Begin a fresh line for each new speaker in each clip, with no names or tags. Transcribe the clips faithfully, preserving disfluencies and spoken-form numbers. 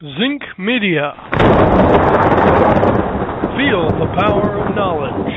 Zinc Media. Feel the power of knowledge.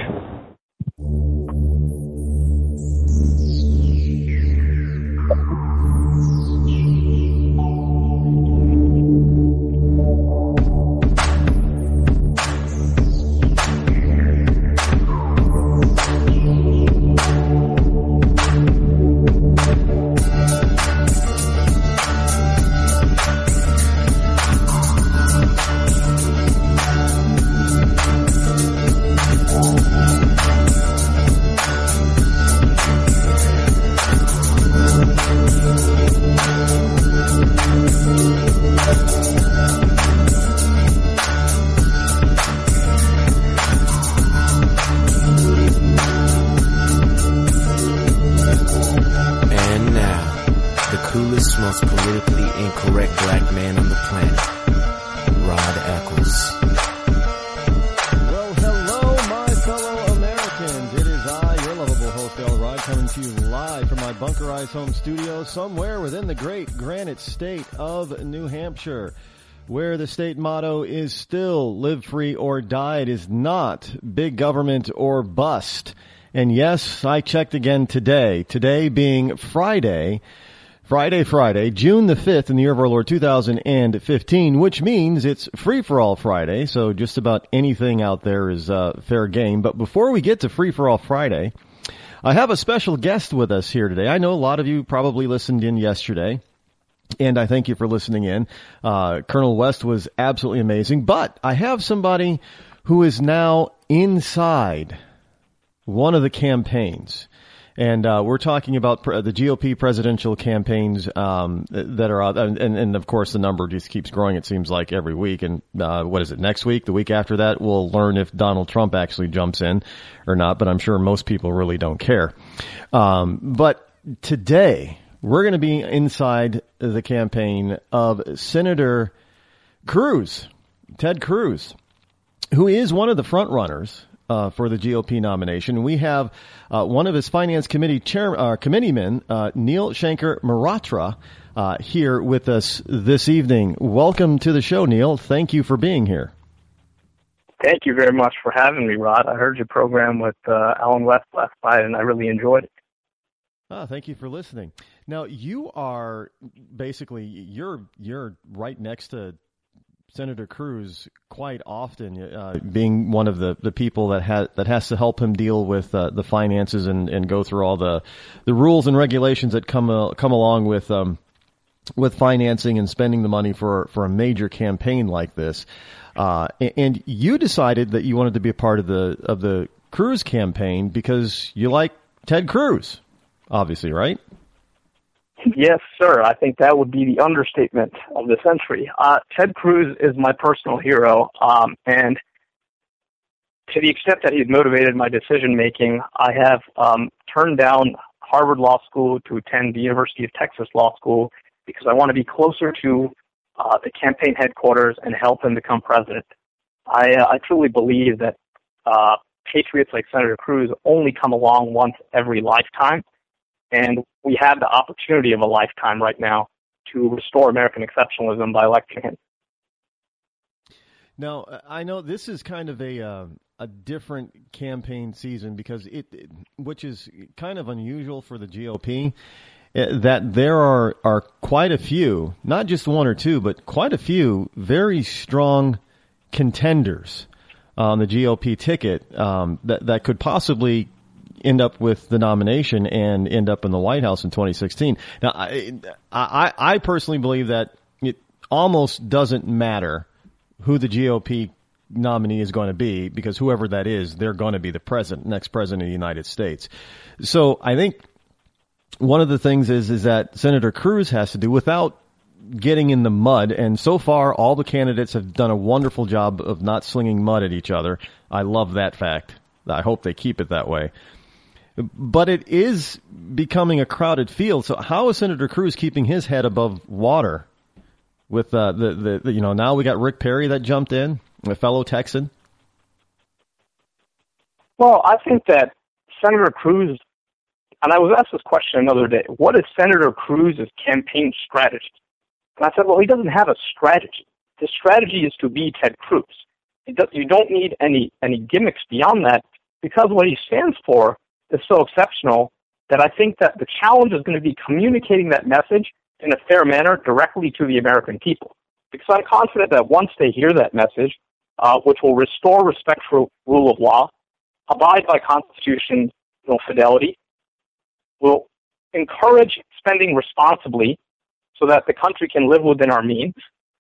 Somewhere within the great Granite State of New Hampshire, where the state motto is still live free or die. It is not big government or bust. And yes, I checked again today, today being Friday, Friday, Friday, June the fifth in the year of our Lord two thousand fifteen, which means it's Free-for-All Friday, so just about anything out there is uh, fair game. But before we get to Free-for-All Friday, I have a special guest with us here today. I know a lot of you probably listened in yesterday, and I thank you for listening in. Uh, Colonel West was absolutely amazing, but I have somebody who is now inside one of the campaigns. And uh, we're talking about pr- the G O P presidential campaigns um, that are out, and, and, and of course the number just keeps growing. It seems like every week. And uh, what is it? Next week, the week after that, we'll learn if Donald Trump actually jumps in or not. But I'm sure most people really don't care. Um, but today we're going to be inside the campaign of Senator Cruz, Ted Cruz, who is one of the front runners Uh, for the G O P nomination. We have uh, one of his finance committee chair, uh, committeemen, uh, Neil Shanker Maratra, uh, here with us this evening. Welcome to the show, Neil. Thank you for being here.
Thank you very much for having me, Rod. I heard your program with uh, Alan West last night, and I really enjoyed it.
Ah, thank you for listening. Now, you are basically, you're you're right next to Senator Cruz quite often, uh, being one of the, the people that has that has to help him deal with uh, the finances and, and go through all the the rules and regulations that come uh, come along with um, with financing and spending the money for for a major campaign like this. Uh, and you decided that you wanted to be a part of the of the Cruz campaign because you like Ted Cruz, obviously, right?
Yes, sir. I think that would be the understatement of the century. Uh, Ted Cruz is my personal hero, um, and to the extent that he's motivated my decision-making, I have um, turned down Harvard Law School to attend the University of Texas Law School because I want to be closer to uh, the campaign headquarters and help him become president. I, uh, I truly believe that uh, patriots like Senator Cruz only come along once every lifetime, and we have the opportunity of a lifetime right now to restore American exceptionalism by electing him.
Now, I know this is kind of a uh, a different campaign season because it, it, which is kind of unusual for the G O P, that there are, are quite a few, not just one or two, but quite a few very strong contenders on the G O P ticket um, that that could possibly end up with the nomination and end up in the White House in twenty sixteen. Now, I, I, I personally believe that it almost doesn't matter who the G O P nominee is going to be because whoever that is, they're going to be the president, next president of the United States. So I think one of the things is, is that Senator Cruz has to do without getting in the mud. And so far, all the candidates have done a wonderful job of not slinging mud at each other. I love that fact. I hope they keep it that way. But it is becoming a crowded field. So how is Senator Cruz keeping his head above water with uh, the, the, the, you know, now we got Rick Perry that jumped in, a fellow Texan?
Well, I think that Senator Cruz, and I was asked this question another day, what is Senator Cruz's campaign strategy? And I said, well, he doesn't have a strategy. the strategy is to be Ted Cruz. You don't need any, any gimmicks beyond that, because what he stands for is so exceptional that I think that the challenge is going to be communicating that message in a fair manner directly to the American people. Because I'm confident that once they hear that message, uh, which will restore respect for rule of law, abide by constitutional fidelity, will encourage spending responsibly so that the country can live within our means,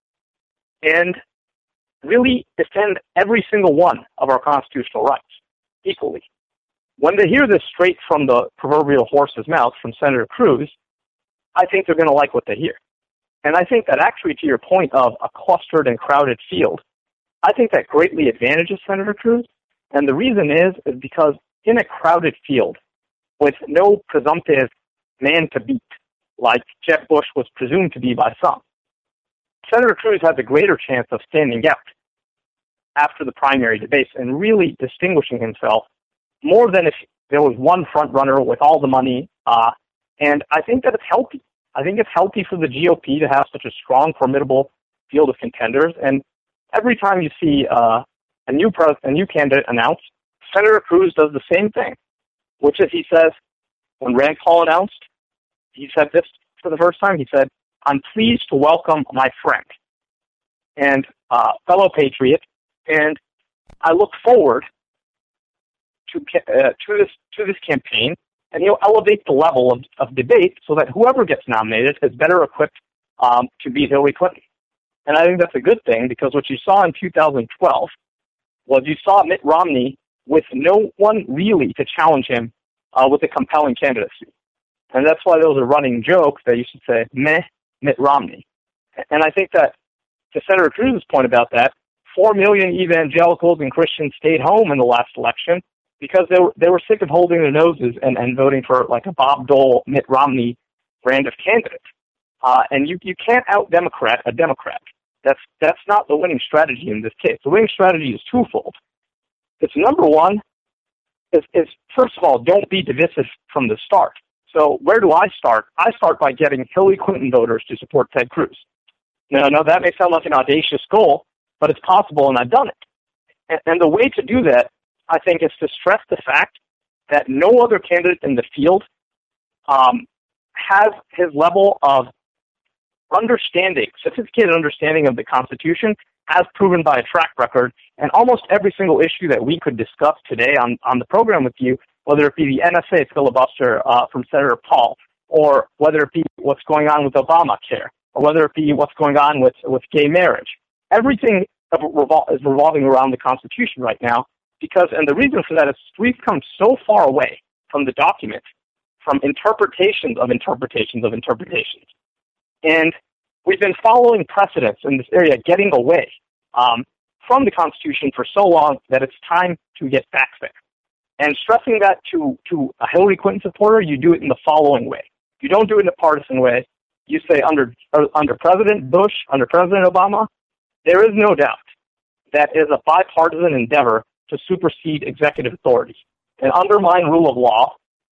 and really defend every single one of our constitutional rights equally. When they hear this straight from the proverbial horse's mouth from Senator Cruz, I think they're going to like what they hear. And I think that actually, to your point of a clustered and crowded field, I think that greatly advantages Senator Cruz. And the reason is, is because in a crowded field with no presumptive man to beat, like Jeb Bush was presumed to be by some, Senator Cruz has a greater chance of standing out after the primary debates and really distinguishing himself more than if there was one front runner with all the money. Uh, and I think that it's healthy. I think it's healthy for the G O P to have such a strong, formidable field of contenders. And every time you see uh, a new pres- a new candidate announced, Senator Cruz does the same thing, which is he says, when Rand Paul announced, he said this for the first time. He said, "I'm pleased to welcome my friend and uh, fellow patriot, and I look forward to uh, to this to this campaign." And he'll elevate the level of, of debate so that whoever gets nominated is better equipped um, to beat Hillary Clinton. And I think that's a good thing, because what you saw in two thousand twelve was you saw Mitt Romney with no one really to challenge him uh, with a compelling candidacy. And that's why there was a running joke that you should say, meh, Mitt Romney. And I think that, to Senator Cruz's point about that, four million evangelicals and Christians stayed home in the last election because they were, they were sick of holding their noses and, and voting for like a Bob Dole, Mitt Romney brand of candidate. Uh, and you, you can't out-Democrat a Democrat. That's, that's not the winning strategy in this case. The winning strategy is twofold. It's number one, is, is first of all, don't be divisive from the start. So where do I start? I start by getting Hillary Clinton voters to support Ted Cruz. Now, no, that may sound like an audacious goal, but it's possible, and I've done it. And, and the way to do that, I think, is to stress the fact that no other candidate in the field um, has his level of understanding, sophisticated understanding of the Constitution, as proven by a track record. And almost every single issue that we could discuss today on, on the program with you, whether it be the N S A filibuster uh, from Senator Paul, or whether it be what's going on with Obamacare, or whether it be what's going on with, with gay marriage, everything revol- is revolving around the Constitution right now. Because, and the reason for that is we've come so far away from the document, from interpretations of interpretations of interpretations. And we've been following precedents in this area, getting away um, from the Constitution for so long that it's time to get back there. And stressing that to, to a Hillary Clinton supporter, you do it in the following way. You don't do it in a partisan way. You say under, under President Bush, under President Obama, there is no doubt that it is a bipartisan endeavor to supersede executive authority and undermine rule of law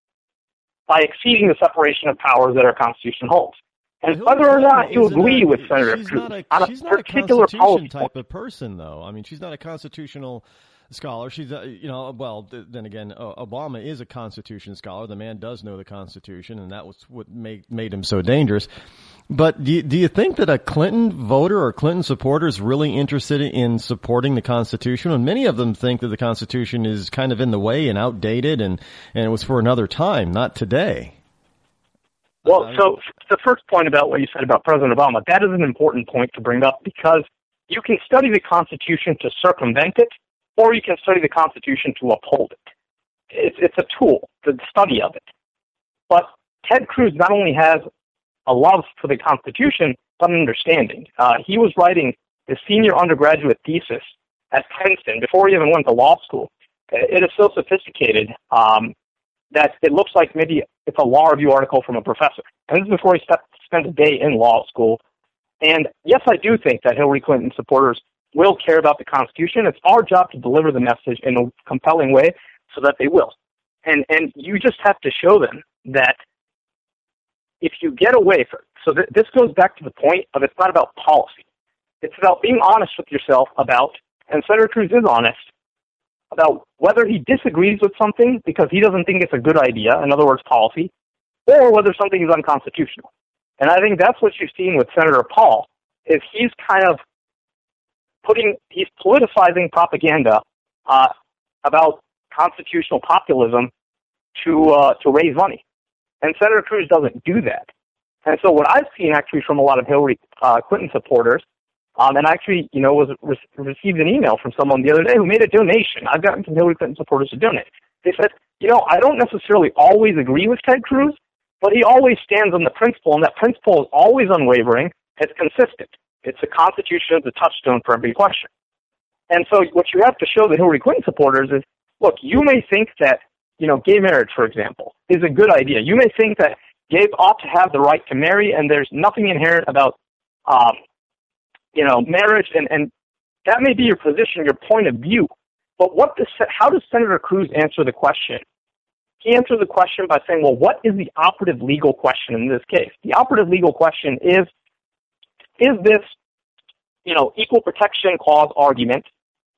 by exceeding the separation of powers that our Constitution holds. And well, whether or not you agree
a,
with Senator Cruz
on a,
on a
she's
particular
not a Constitution
policy
type of person, though. I mean, she's not a constitutional scholar. She's, a, you know, well, then again, Obama is a Constitution scholar. The man does know the Constitution, and that was what made made him so dangerous. But do you, do you think that a Clinton voter or Clinton supporter is really interested in supporting the Constitution? And many of them think that the Constitution is kind of in the way and outdated, and, and it was for another time, not today.
Well, so the first point about what you said about President Obama, that is an important point to bring up, because you can study the Constitution to circumvent it, or you can study the Constitution to uphold it. It's, it's a tool, the study of it. But Ted Cruz not only has a love for the Constitution, but an understanding. Uh, he was writing his senior undergraduate thesis at Princeton before he even went to law school. It is so sophisticated um, that it looks like maybe it's a law review article from a professor. And this is before he stepped, spent a day in law school. And yes, I do think that Hillary Clinton supporters will care about the Constitution. It's our job to deliver the message in a compelling way so that they will. And and you just have to show them that if you get away from, so th- this goes back to the point of it's not about policy. It's about being honest with yourself about, and Senator Cruz is honest, about whether he disagrees with something because he doesn't think it's a good idea, in other words, policy, or whether something is unconstitutional. And I think that's what you've seen with Senator Paul, is he's kind of putting, he's politicizing propaganda uh, about constitutional populism to uh, to raise money. And Senator Cruz doesn't do that. And so what I've seen actually from a lot of Hillary uh, Clinton supporters, um, and actually, you know, was re- received an email from someone the other day who made a donation. I've gotten some Hillary Clinton supporters to donate. They said, you know, I don't necessarily always agree with Ted Cruz, but he always stands on the principle, and that principle is always unwavering. It's consistent. It's the Constitution, the touchstone for every question. And so what you have to show the Hillary Clinton supporters is, look, you may think that, you know, gay marriage, for example, is a good idea. You may think that gays ought to have the right to marry, and there's nothing inherent about, um, you know, marriage, and, and that may be your position, your point of view. But what does, how does Senator Cruz answer the question? He answers the question by saying, well, what is the operative legal question in this case? The operative legal question is, is this, you know, equal protection clause argument,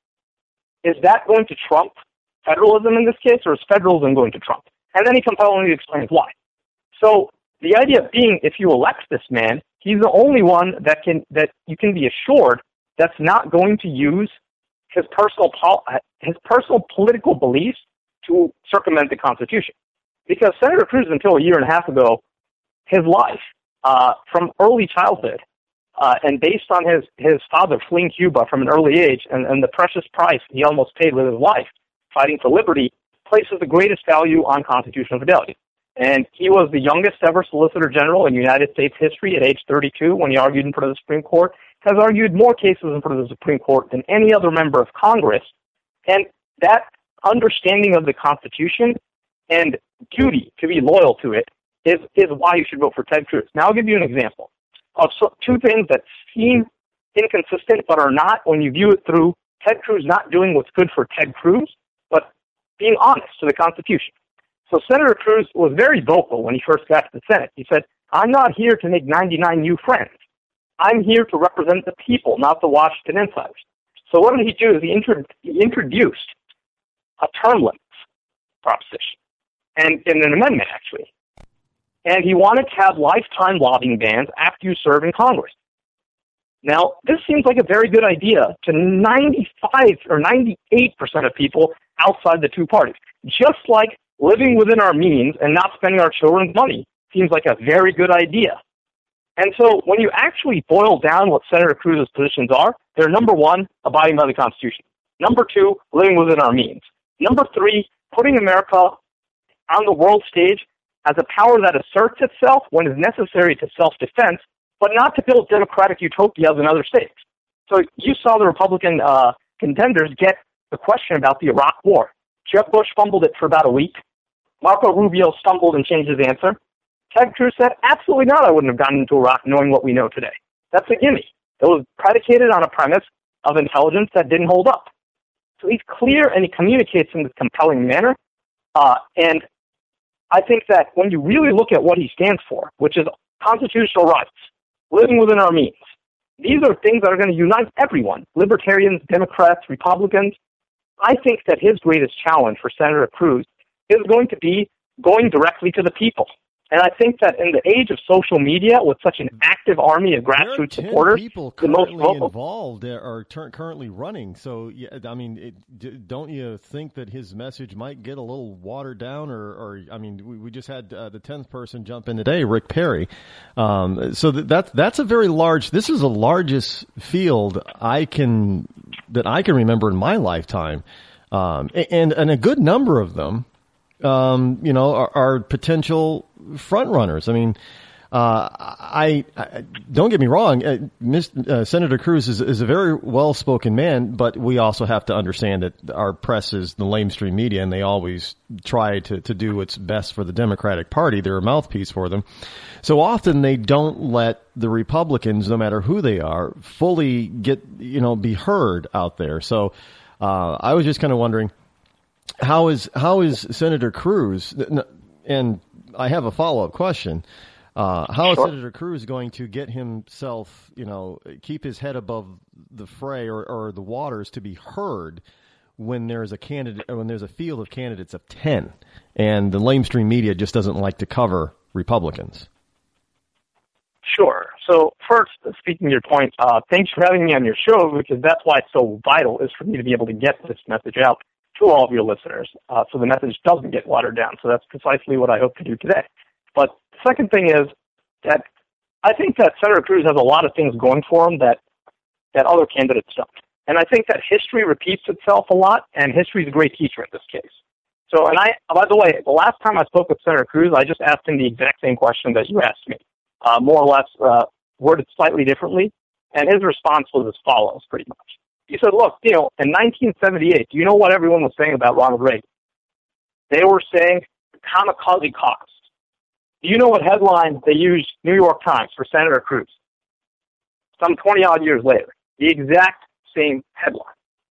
is that going to trump federalism in this case, or is federalism going to trump? And then he compellingly explains why. So the idea of being, if you elect this man, he's the only one that can that you can be assured that's not going to use his personal pol- his personal political beliefs to circumvent the Constitution. Because Senator Cruz, until a year and a half ago, his life uh, from early childhood, uh, and based on his, his father fleeing Cuba from an early age, and, and the precious price he almost paid with his life, fighting for liberty, places the greatest value on constitutional fidelity. And he was the youngest ever Solicitor General in United States history at age thirty-two when he argued in front of the Supreme Court, has argued more cases in front of the Supreme Court than any other member of Congress. And that understanding of the Constitution and duty to be loyal to it is, is why you should vote for Ted Cruz. Now I'll give you an example of so, two things that seem inconsistent but are not when you view it through Ted Cruz not doing what's good for Ted Cruz, but being honest to the Constitution. So Senator Cruz was very vocal when he first got to the Senate. He said, I'm not here to make ninety-nine new friends. I'm here to represent the people, not the Washington insiders. So what did he do? He, intro- he introduced a term limits proposition, and in an amendment, actually. And he wanted to have lifetime lobbying bans after you serve in Congress. Now, this seems like a very good idea to ninety-five or ninety-eight percent of people outside the two parties. Just like living within our means and not spending our children's money seems like a very good idea. And so when you actually boil down what Senator Cruz's positions are, they're number one, abiding by the Constitution. Number two, living within our means. Number three, putting America on the world stage as a power that asserts itself when it's necessary to self-defense, but not to build democratic utopias in other states. So you saw the Republican uh, contenders get the question about the Iraq War. Jeb Bush fumbled it for about a week. Marco Rubio stumbled and changed his answer. Ted Cruz said, absolutely not, I wouldn't have gotten into Iraq knowing what we know today. That's a gimme. It was predicated on a premise of intelligence that didn't hold up. So he's clear and he communicates in this compelling manner. Uh, and I think that when you really look at what he stands for, which is constitutional rights, living within our means, these are things that are going to unite everyone, libertarians, Democrats, Republicans. I think that his greatest challenge for Senator Cruz is going to be going directly to the people. And I think that in the age of social media, with such an active army of grassroots supporters,
people
the most vocal
involved are ter- currently running. So, yeah, I mean, it, d- don't you think that his message might get a little watered down? Or, or I mean, we, we just had uh, the tenth person jump in today, Rick Perry. Um, so that, that's that's a very large. This is the largest field I can that I can remember in my lifetime, um, and and a good number of them. Um, you know, are, are potential front runners. I mean, uh, I, I don't get me wrong. Uh, Miz, uh, Senator Cruz is, is a very well-spoken man, but we also have to understand that our press is the lamestream media, and they always try to, to do what's best for the Democratic Party. They're a mouthpiece for them. So often they don't let the Republicans, no matter who they are, fully get, you know, be heard out there. So, uh, I was just kind of wondering, How is how is Senator Cruz? And I have a follow up question. Uh, how
Sure.
is Senator Cruz going to get himself, you know, keep his head above the fray or, or the waters to be heard when there's a candidate, when there's a field of candidates of ten, and the lamestream media just doesn't like to cover Republicans?
Sure. So first, speaking to your point, uh, thanks for having me on your show, because that's why it's so vital is for me to be able to get this message out to all of your listeners, uh, so the message doesn't get watered down. So that's precisely what I hope to do today. But the second thing is that I think that Senator Cruz has a lot of things going for him that, that other candidates don't. And I think that history repeats itself a lot, and history is a great teacher in this case. So, and I, by the way, the last time I spoke with Senator Cruz, I just asked him the exact same question that you asked me, uh, more or less uh, worded slightly differently, and his response was as follows, pretty much. He said, look, you know, in nineteen seventy-eight, do you know what everyone was saying about Ronald Reagan? They were saying kamikaze costs. Do you know what headline they used, New York Times, for Senator Cruz? Some twenty-odd years later. The exact same headline.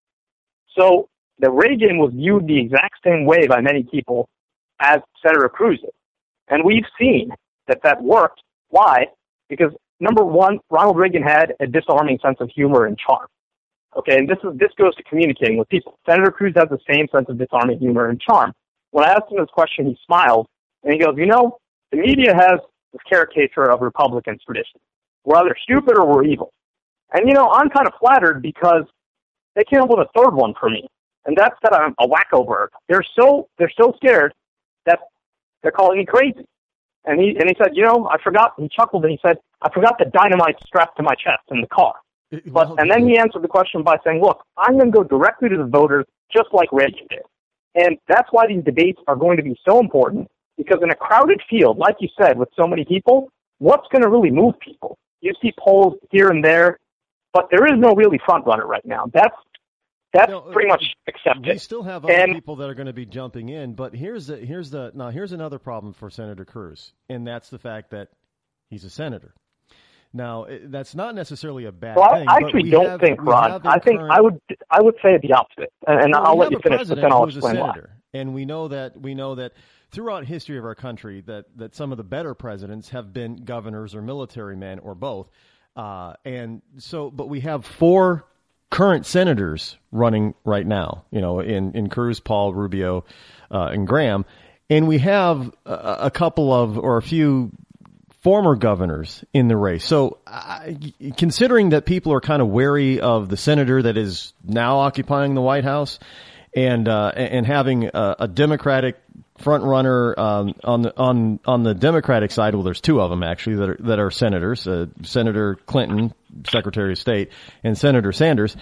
So the Reagan was viewed the exact same way by many people as Senator Cruz did. And we've seen that that worked. Why? Because, number one, Ronald Reagan had a disarming sense of humor and charm. Okay, and this is this goes to communicating with people. Senator Cruz has the same sense of disarming humor and charm. When I asked him this question, he smiled, and he goes, you know, the media has this caricature of Republicans tradition. We're either stupid or we're evil. And, you know, I'm kind of flattered because they came up with a third one for me, and that's that I'm a wacko bird. They're so they're so scared that they're calling me crazy. And he and he said, you know, I forgot. He chuckled and he said, I forgot the dynamite strapped to my chest in the car. But and then he answered the question by saying, look, I'm going to go directly to the voters just like Reagan did. And that's why these debates are going to be so important, because in a crowded field, like you said, with so many people, what's going to really move people? You see polls here and there, but there is no really front runner right now. That's that's
no,
pretty much accepted.
We still have other
and,
people that are going to be jumping in, but here's the here's the now here's another problem for Senator Cruz, and that's the fact that he's a senator. Now, that's not necessarily a bad
well,
thing.
I actually don't
have,
think, Ron. I think
current,
I would I would say the opposite, and, and
well,
I'll let you finish, but then I'll explain why.
And we know that we know that throughout history of our country that, that some of the better presidents have been governors or military men or both. Uh, and so, but we have four current senators running right now, you know, in, in Cruz, Paul, Rubio, uh, and Graham. And we have a, a couple of, or a few former governors in the race. So uh, considering that people are kind of wary of the senator that is now occupying the White House and, uh, and having a, a Democratic front runner um, on the on on the Democratic side, well, there's two of them actually that are that are senators, uh, Senator Clinton, Secretary of State, and Senator Sanders.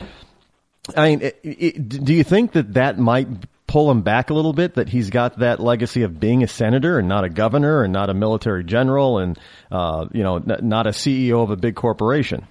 I mean, it, it, do you think that that might pull him back a little bit? That he's got that legacy of being a senator and not a governor and not a military general and uh, you know n- not a C E O of a big corporation?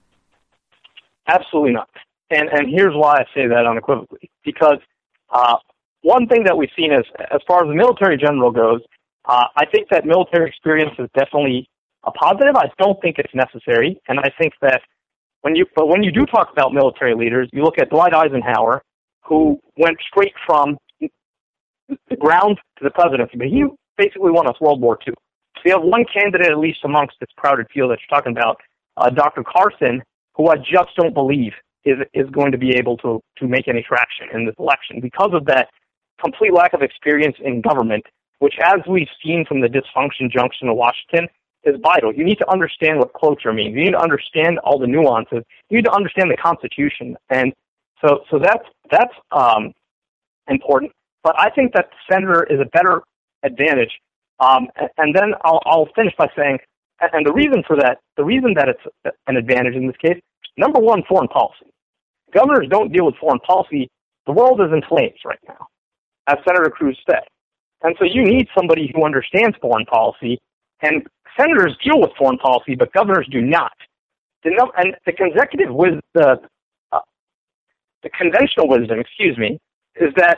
Absolutely not. And and here's why I say that unequivocally, because. Uh, One thing that we've seen is, as far as the military general goes, uh, I think that military experience is definitely a positive. I don't think it's necessary, and I think that when you, but when you do talk about military leaders, you look at Dwight Eisenhower, who went straight from the ground to the presidency, but he basically won us World War Two. So you have one candidate, at least amongst this crowded field that you're talking about, uh, Doctor Carson, who I just don't believe is is going to be able to to make any traction in this election because of that complete lack of experience in government, which, as we've seen from the dysfunction junction of Washington, is vital. You need to understand what cloture means. You need to understand all the nuances. You need to understand the Constitution, and so so that's that's um, important. But I think that the senator is a better advantage. Um, and, and then I'll, I'll finish by saying, and the reason for that, the reason that it's an advantage in this case, number one, foreign policy. Governors don't deal with foreign policy. The world is in flames right now, as Senator Cruz said. And so you need somebody who understands foreign policy, and senators deal with foreign policy, but governors do not. The, and the consecutive wisdom, the, uh, the conventional wisdom, excuse me, is that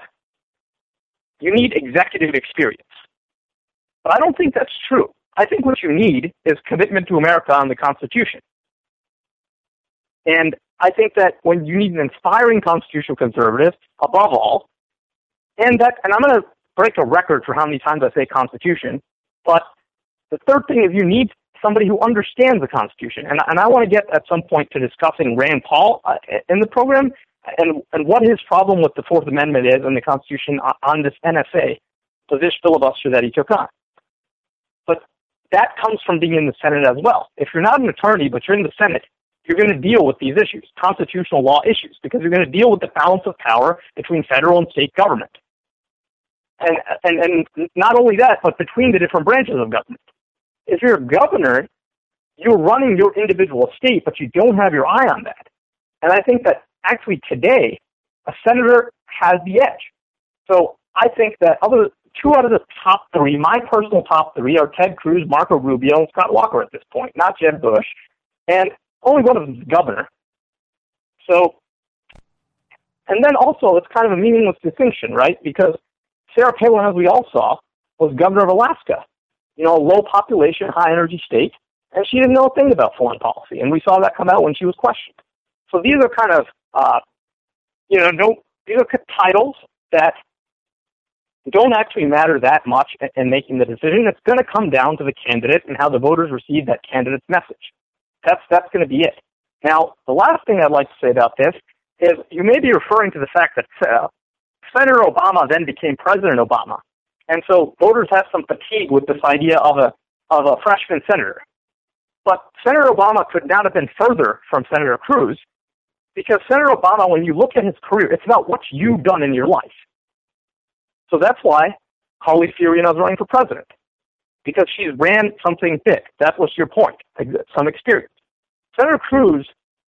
you need executive experience. But I don't think that's true. I think what you need is commitment to America and the Constitution. And I think that when you need an inspiring constitutional conservative, above all, and that, and I'm going to break a record for how many times I say Constitution, but The third thing is you need somebody who understands the Constitution. And, and I want to get at some point to discussing Rand Paul uh, in the program and, and what his problem with the Fourth Amendment is and the Constitution on, on this N S A, so this filibuster that he took on. But that comes from being in the Senate as well. If you're not an attorney, but you're in the Senate, you're going to deal with these issues, constitutional law issues, because you're going to deal with the balance of power between federal and state government. And, and, and not only that, but between the different branches of government. If you're a governor, you're running your individual state, but you don't have your eye on that. And I think that actually today, a senator has the edge. So I think that other two out of the top three, my personal top three, are Ted Cruz, Marco Rubio, and Scott Walker at this point, not Jeb Bush. And only one of them is governor. So, and then also it's kind of a meaningless distinction, right? Because Sarah Palin, as we all saw, was governor of Alaska. You know, a low population, high energy state, and she didn't know a thing about foreign policy, and we saw that come out when she was questioned. So these are kind of, uh, you know, no, these are titles that don't actually matter that much in making the decision. It's going to come down to the candidate and how the voters receive that candidate's message. That's that's going to be it. Now, the last thing I'd like to say about this is you may be referring to the fact that uh, Senator Obama then became President Obama. And so voters have some fatigue with this idea of a of a freshman senator. But Senator Obama could not have been further from Senator Cruz, because Senator Obama, when you look at his career, it's about what you've done in your life. So that's why Carly Fiorina is running for president, because she's ran something big. That was your point, some experience. Senator Cruz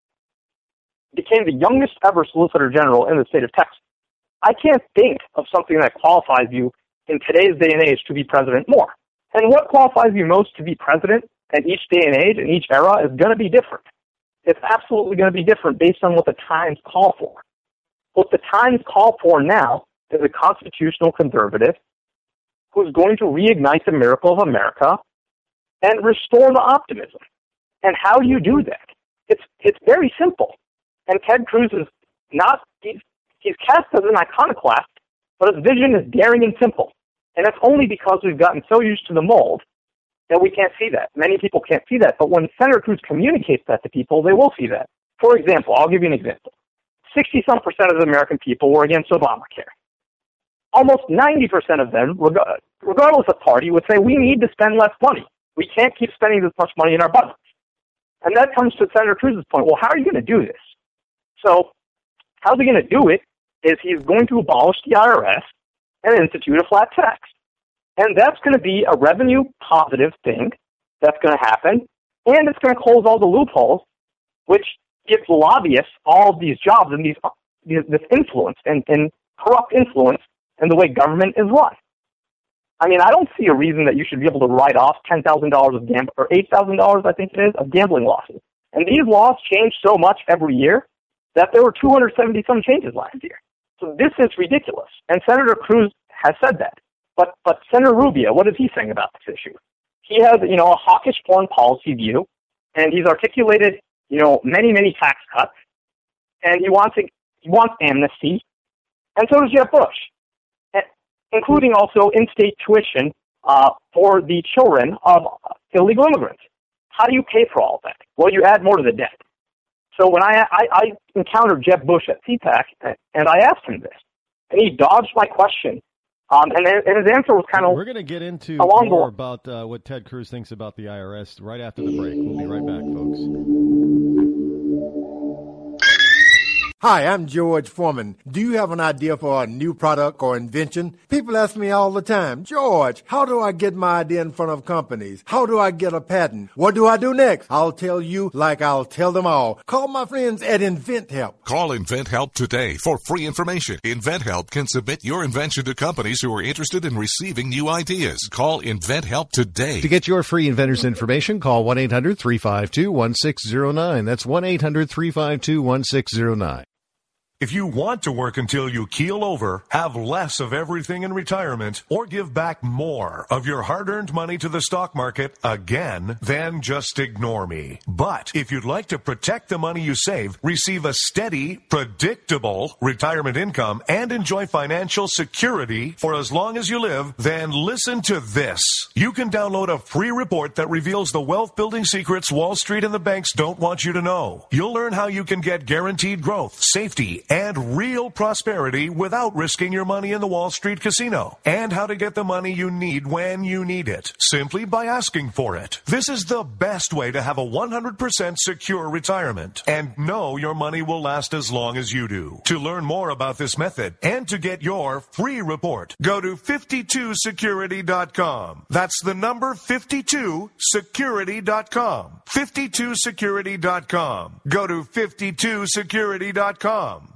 became the youngest ever Solicitor General in the state of Texas. I can't think of something that qualifies you in today's day and age to be president more. And what qualifies you most to be president at each day and age and each era is going to be different. It's absolutely going to be different based on what the times call for. What the times call for now is a constitutional conservative who's going to reignite the miracle of America and restore the optimism. And how do you do that? It's it's very simple. And Ted Cruz is not, he's, he's cast as an iconoclast, but his vision is daring and simple. And it's only because we've gotten so used to the mold that we can't see that. Many people can't see that. But when Senator Cruz communicates that to people, they will see that. For example, I'll give you an example. sixty-some percent of the American people were against Obamacare. Almost ninety percent of them, regardless of party, would say we need to spend less money. We can't keep spending this much money in our budgets. And that comes to Senator Cruz's point. Well, how are you going to do this? So how's he going to do it is he's going to abolish the I R S and institute a flat tax. And that's going to be a revenue positive thing that's going to happen, and it's going to close all the loopholes, which gives lobbyists all of these jobs and these, this influence and, and corrupt influence in the way government is run. I mean, I don't see a reason that you should be able to write off ten thousand dollars of gam- or eight thousand dollars, I think it is, of gambling losses. And these laws change so much every year that there were two hundred seventy some changes last year. So this is ridiculous. And Senator Cruz has said that. But but Senator Rubio, what is he saying about this issue? He has, you know, a hawkish foreign policy view, and he's articulated, you know, many, many tax cuts, and he wants he wants amnesty, and so does Jeb Bush, and, including also in-state tuition uh, for the children of illegal immigrants. How do you pay for all of that? Well, you add more to the debt. So when I, I, I encountered Jeb Bush at C PAC, and I asked him this, and he dodged my question, um, and, and his answer was kind of...
We're going to get into more about uh, what Ted Cruz thinks about the I R S right after the break. We'll be right back, folks.
Hi, I'm George Foreman. Do you have an idea for a new product or invention? People ask me all the time, George, how do I get my idea in front of companies? How do I get a patent? What do I do next? I'll tell you like I'll tell them all. Call my friends at InventHelp.
Call InventHelp today for free information. InventHelp can submit your invention to companies who are interested in receiving new ideas. Call InventHelp today.
To get your free inventor's information, call one eight hundred three five two one six zero nine. That's one eight hundred three five two one six zero nine.
If you want to work until you keel over, have less of everything in retirement, or give back more of your hard-earned money to the stock market again, then just ignore me. But if you'd like to protect the money you save, receive a steady, predictable retirement income, and enjoy financial security for as long as you live, then listen to this. You can download a free report that reveals the wealth-building secrets Wall Street and the banks don't want you to know. You'll learn how you can get guaranteed growth, safety, and real prosperity without risking your money in the Wall Street casino, and how to get the money you need when you need it, simply by asking for it. This is the best way to have a one hundred percent secure retirement and know your money will last as long as you do. To learn more about this method and to get your free report, go to fifty-two security dot com. That's the number fifty-two security dot com. fifty-two security dot com. Go to fifty-two security dot com.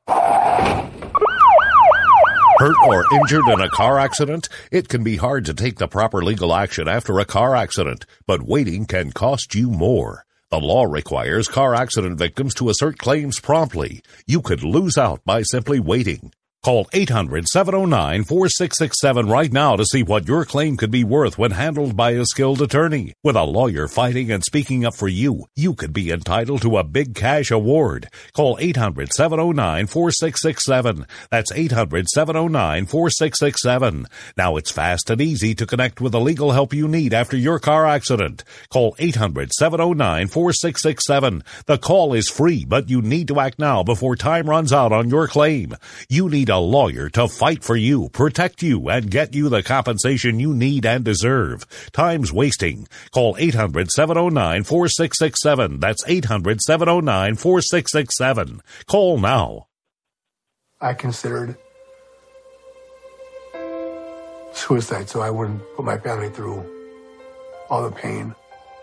Hurt or injured in a car accident? It can be hard to take the proper legal action after a car accident, but waiting can cost you more. The law requires car accident victims to assert claims promptly. You could lose out by simply waiting. Call eight hundred, seven oh nine, four six six seven right now to see what your claim could be worth when handled by a skilled attorney. With a lawyer fighting and speaking up for you, you could be entitled to a big cash award. Call eight hundred, seven oh nine, four six six seven. That's eight hundred, seven oh nine, four six six seven. Now it's fast and easy to connect with the legal help you need after your car accident. Call eight hundred, seven oh nine, four six six seven. The call is free, but you need to act now before time runs out on your claim. You need a lawyer to fight for you, protect you, and get you the compensation you need and deserve. Time's wasting. Call eight hundred, seven oh nine, four six six seven. That's eight hundred, seven oh nine, four six six seven. Call now.
I considered suicide so I wouldn't put my family through all the pain.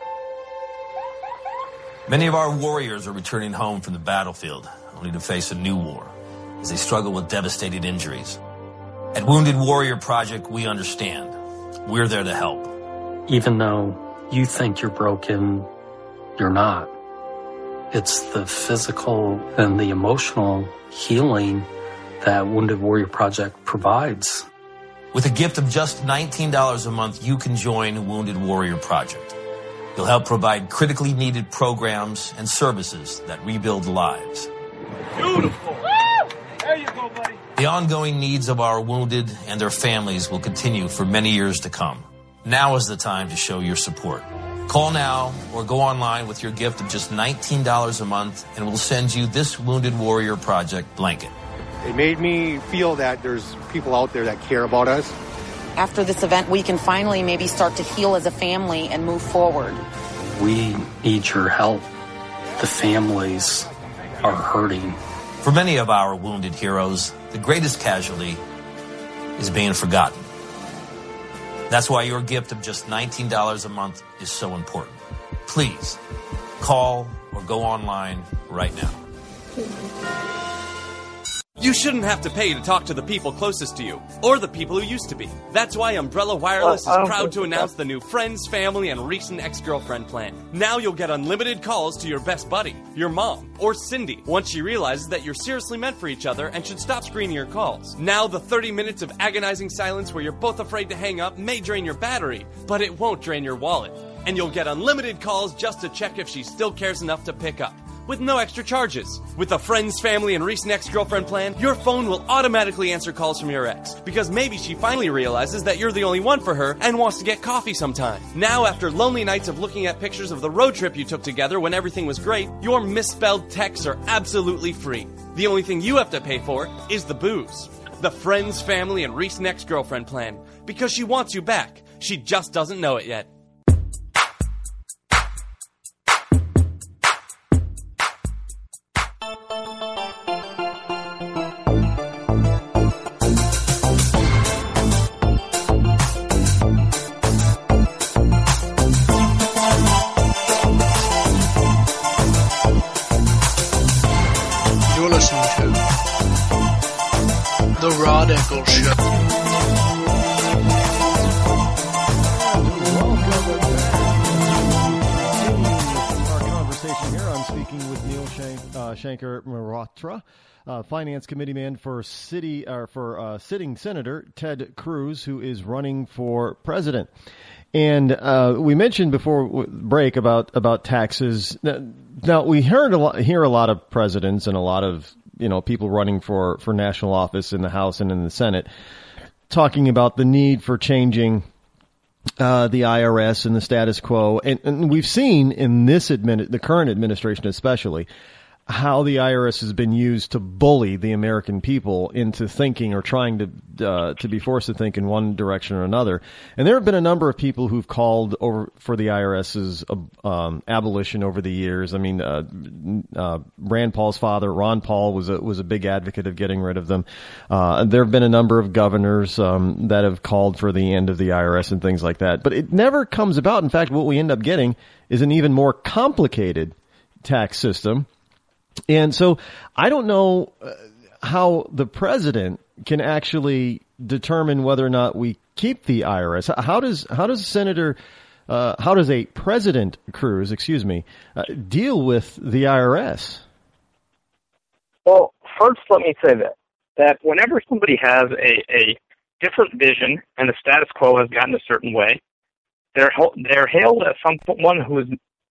Many of our warriors are returning home from the battlefield, only to face a new war as they struggle with devastating injuries. At Wounded Warrior Project, we understand. We're there to help.
Even though you think you're broken, you're not. It's the physical and the emotional healing that Wounded Warrior Project provides.
With a gift of just nineteen dollars a month, you can join Wounded Warrior Project. You'll help provide critically needed programs and services that rebuild lives.
Beautiful. There you go, buddy.
The ongoing needs of our wounded and their families will continue for many years to come. Now is the time to show your support. Call now or go online with your gift of just nineteen dollars a month and we'll send you this Wounded Warrior Project blanket.
It made me feel that there's people out there that care about us.
After this event, we can finally maybe start to heal as a family and move forward.
We need your help. The families are hurting.
For many of our wounded heroes, the greatest casualty is being forgotten. That's why your gift of just nineteen dollars a month is so important. Please call or go online right now.
You shouldn't have to pay to talk to the people closest to you, or the people who used to be. That's why Umbrella Wireless is proud to announce the new Friends, Family, and Recent Ex-Girlfriend plan. Now you'll get unlimited calls to your best buddy, your mom, or Cindy, once she realizes that you're seriously meant for each other and should stop screening your calls. Now the thirty minutes of agonizing silence where you're both afraid to hang up may drain your battery, but it won't drain your wallet. And you'll get unlimited calls just to check if she still cares enough to pick up, with no extra charges. With the Friends, Family, and Recent Ex-Girlfriend plan, your phone will automatically answer calls from your ex, because maybe she finally realizes that you're the only one for her and wants to get coffee sometime. Now, after lonely nights of looking at pictures of the road trip you took together when everything was great, your misspelled texts are absolutely free. The only thing you have to pay for is the booze. The Friends, Family, and Recent Ex-Girlfriend plan, because she wants you back. She just doesn't know it yet.
uh, Shankar Mehrotra, uh, Finance Committee man for city or for uh, sitting Senator Ted Cruz, who is running for president. And uh, we mentioned before break about about taxes. Now we heard a lot, hear a lot of presidents and a lot of you know people running for, for national office in the House and in the Senate talking about the need for changing uh, the I R S and the status quo. And, and we've seen in this admin, the current administration especially, how the I R S has been used to bully the American people into thinking or trying to uh, to be forced to think in one direction or another. And there have been a number of people who've called over for the IRS's um, abolition over the years. I mean, uh, uh, Rand Paul's father, Ron Paul, was a was a big advocate of getting rid of them. Uh, there have been a number of governors um, that have called for the end of the I R S and things like that. But it never comes about. In fact, what we end up getting is an even more complicated tax system. And so I don't know how the president can actually determine whether or not we keep the I R S. How does how does Senator uh, how does a President Cruz, excuse me, uh, deal with the I R S?
Well, first, let me say that that whenever somebody has a, a different vision and the status quo has gotten a certain way, they're they're hailed as someone who is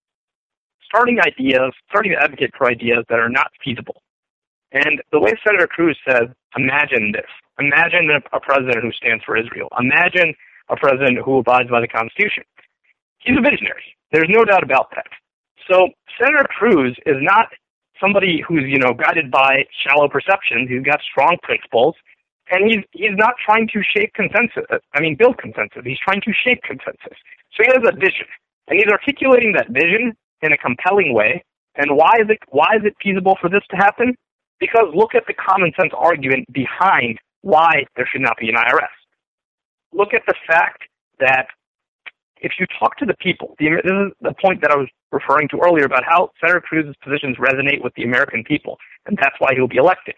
starting ideas, starting to advocate for ideas that are not feasible. And the way Senator Cruz says, imagine this. Imagine a, a president who stands for Israel. Imagine a president who abides by the Constitution. He's a visionary. There's no doubt about that. So Senator Cruz is not somebody who's, you know, guided by shallow perceptions. He's got strong principles, and he's he's not trying to shape consensus. I mean, build consensus. He's trying to shape consensus. So he has a vision, and he's articulating that vision in a compelling way. And why is it why is it feasible for this to happen? Because look at the common sense argument behind why there should not be an I R S. Look at the fact that if you talk to the people, the, this is the point that I was referring to earlier about how Senator Cruz's positions resonate with the American people, and that's why he'll be elected.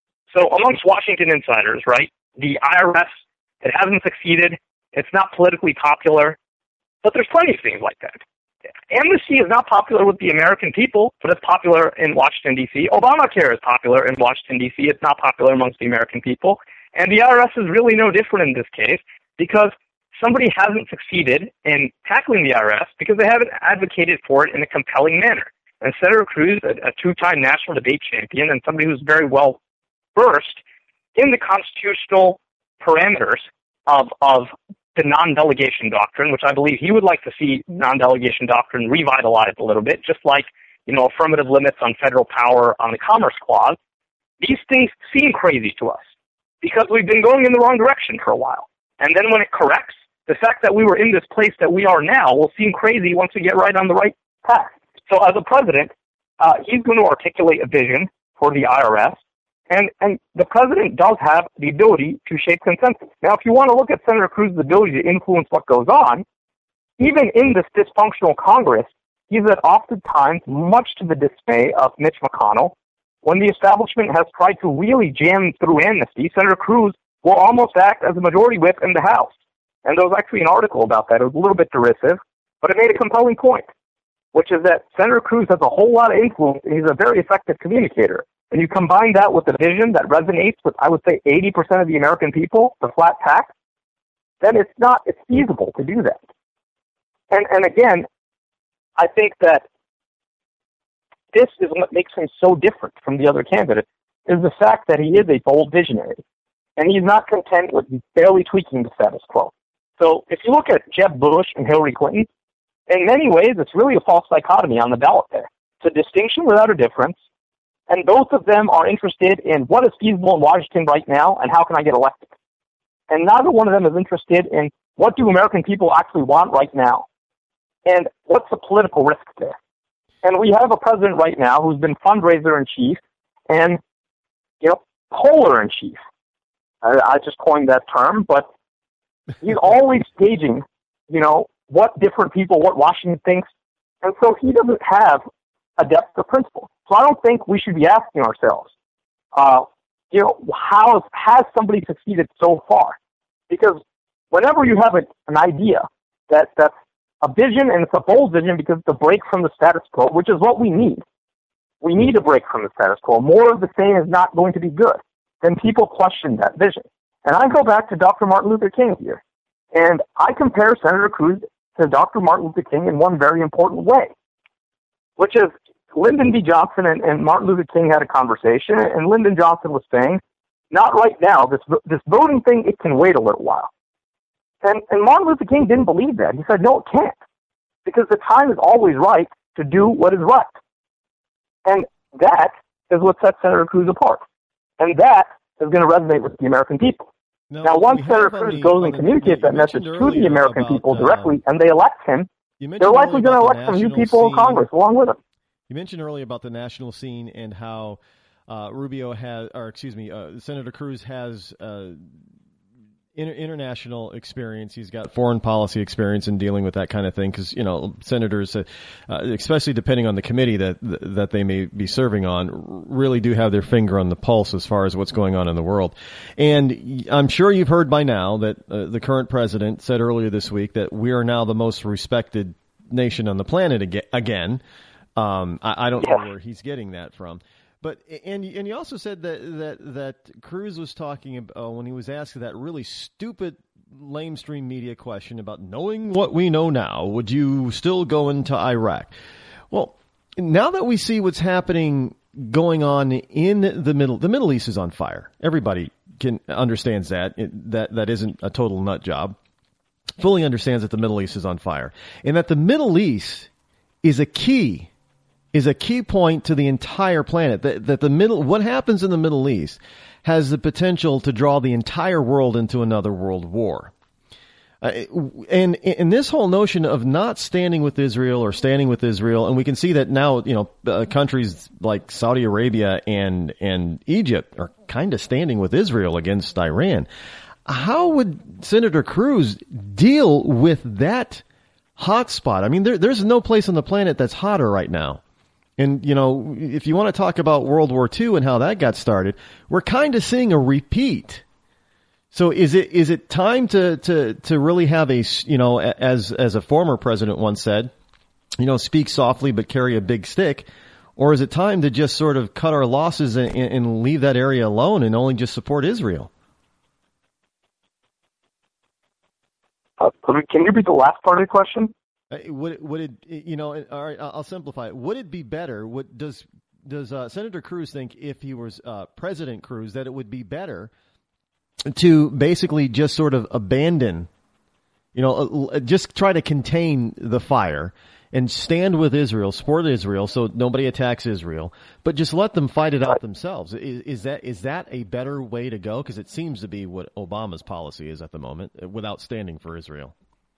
So amongst Washington insiders, right, the I R S, it hasn't succeeded, it's not politically popular, but there's plenty of things like that. Amnesty is not popular with the American people, but it's popular in Washington, D C Obamacare is popular in Washington, D C It's not popular amongst the American people. And the I R S is really no different in this case because somebody hasn't succeeded in tackling the I R S because they haven't advocated for it in a compelling manner. And Senator Cruz, a, a two-time national debate champion and somebody who's very well versed in the constitutional parameters of of the non-delegation doctrine, which I believe he would like to see non-delegation doctrine revitalized a little bit, just like, you know, affirmative limits on federal power on the Commerce Clause. These things seem crazy to us because we've been going in the wrong direction for a while. And then when it corrects, the fact that we were in this place that we are now will seem crazy once we get right on the right path. So as a president, uh, he's going to articulate a vision for the I R S. And and the president does have the ability to shape consensus. Now, if you want to look at Senator Cruz's ability to influence what goes on, even in this dysfunctional Congress, he's at oftentimes, much to the dismay of Mitch McConnell, when the establishment has tried to really jam through amnesty, Senator Cruz will almost act as a majority whip in the House. And there was actually an article about that. It was a little bit derisive, but it made a compelling point, which is that Senator Cruz has a whole lot of influence, and he's a very effective communicator. And you combine that with the vision that resonates with, I would say, eighty percent of the American people, the flat tax, then it's not, it's feasible to do that. And, and again, I think that this is what makes him so different from the other candidates, is the fact that he is a bold visionary. And he's not content with barely tweaking the status quo. So if you look at Jeb Bush and Hillary Clinton, in many ways, it's really a false dichotomy on the ballot there. It's a distinction without a difference. And both of them are interested in what is feasible in Washington right now and how can I get elected. And neither one of them is interested in what do American people actually want right now. And what's the political risk there? And we have a president right now who's been fundraiser in chief and, you know, poller in chief. I, I just coined that term, but he's always gauging, you know, what different people, what Washington thinks. And so he doesn't have a depth of principle. So I don't think we should be asking ourselves, uh, you know, how has somebody succeeded so far? Because whenever you have a, an idea that that's a vision, and it's a bold vision because it's a break from the status quo, which is what we need. we need a break from the status quo. More of the same is not going to be good. Then people question that vision. And I go back to Doctor Martin Luther King here. And I compare Senator Cruz to Doctor Martin Luther King in one very important way, which is Lyndon B. Johnson and, and Martin Luther King had a conversation, and Lyndon Johnson was saying, not right now, this this voting thing, it can wait a little while. And, and Martin Luther King didn't believe that. He said, no, it can't, because the time is always right to do what is right. And that is what sets Senator Cruz apart. And that is going to resonate with the American people.
No,
now, once Senator Cruz the, goes and communicates that message to the American about, people directly, uh, and they elect him, they're likely going to elect some new people scene. in Congress along with him.
You mentioned earlier about the national scene and how uh, Rubio has, or excuse me, uh, Senator Cruz has uh, inter- international experience. He's got foreign policy experience in dealing with that kind of thing because, you know, senators, uh, uh, especially depending on the committee that that they may be serving on, really do have their finger on the pulse as far as what's going on in the world. And I'm sure you've heard by now that uh, the current president said earlier this week that we are now the most respected nation on the planet ag- again. Um, I, I don't know where he's getting that from. But and and you also said that that that Cruz was talking about uh, when he was asked that really stupid lamestream media question about knowing what we know now, would you still go into Iraq? Well, now that we see what's happening going on in the middle, the Middle East is on fire. Everybody can understands that it, that that isn't a total nut job. Fully understands that the Middle East is on fire, and that the Middle East is a key. is a key point to the entire planet. That, that the middle, what happens in the Middle East has the potential to draw the entire world into another world war. Uh, and, and this whole notion of not standing with Israel or standing with Israel, and we can see that now, you know, uh, countries like Saudi Arabia and, and Egypt are kind of standing with Israel against Iran. How would Senator Cruz deal with that hot spot? I mean, there, there's no place on the planet that's hotter right now. And, you know, if you want to talk about World War Two and how that got started, we're kind of seeing a repeat. So is it is it time to, to, to really have a, you know, as as a former president once said, you know, speak softly but carry a big stick? Or is it time to just sort of cut our losses and, and leave that area alone and only just support Israel?
Uh, can you repeat the last part of the question?
Uh, would it, would it, you know, all right, I'll simplify it. Would it be better? Would, does does uh, Senator Cruz think if he was uh, President Cruz that it would be better to basically just sort of abandon, you know, uh, just try to contain the fire and stand with Israel, support Israel so nobody attacks Israel, but just let them fight it out themselves? Is, is that is that a better way to go? Because it seems to be what Obama's policy is at the moment, without standing for Israel.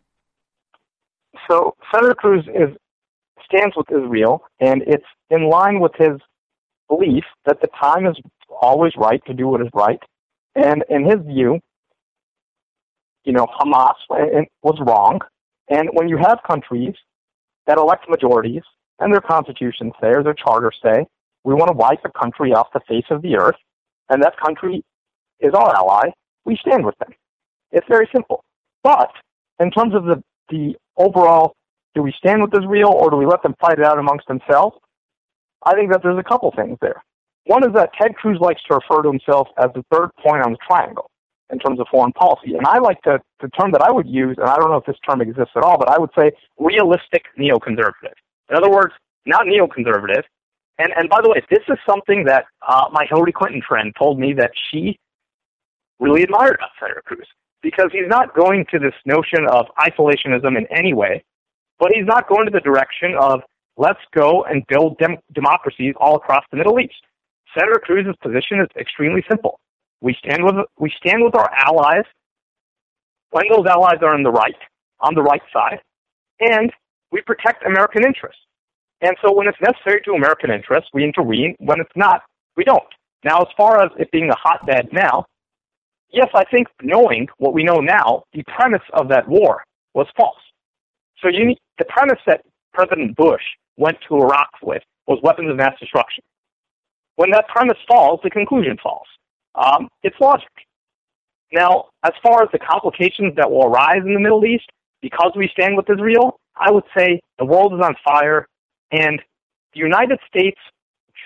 So Senator Cruz is stands with Israel, and it's in line with his belief that the time is always right to do what is right. And in his view, you know, Hamas was wrong. And when you have countries that elect majorities, and their constitutions say, or their charters say, we want to wipe a country off the face of the earth, and that country is our ally, we stand with them. It's very simple. But in terms of the the overall, do we stand with Israel or do we let them fight it out amongst themselves? I think that there's a couple things there. One is that Ted Cruz likes to refer to himself as the third point on the triangle in terms of foreign policy. And I like to, the term that I would use, and I don't know if this term exists at all, but I would say realistic neoconservative. In other words, not neoconservative. And, and by the way, this is something that uh, my Hillary Clinton friend told me that she really admired about Senator Cruz. Because he's not going to this notion of isolationism in any way, but he's not going to the direction of let's go and build dem- democracies all across the Middle East. Senator Cruz's position is extremely simple. We stand with we stand with our allies when those allies are in the right, on the right side, and we protect American interests. And so when it's necessary to American interests, we intervene. When it's not, we don't. Now, as far as it being a hotbed now, yes, I think knowing what we know now, the premise of that war was false. So you need, the premise that President Bush went to Iraq with was weapons of mass destruction. When that premise falls, the conclusion falls. Um, it's logic. Now, as far as the complications that will arise in the Middle East, because we stand with Israel, I would say the world is on fire, and the United States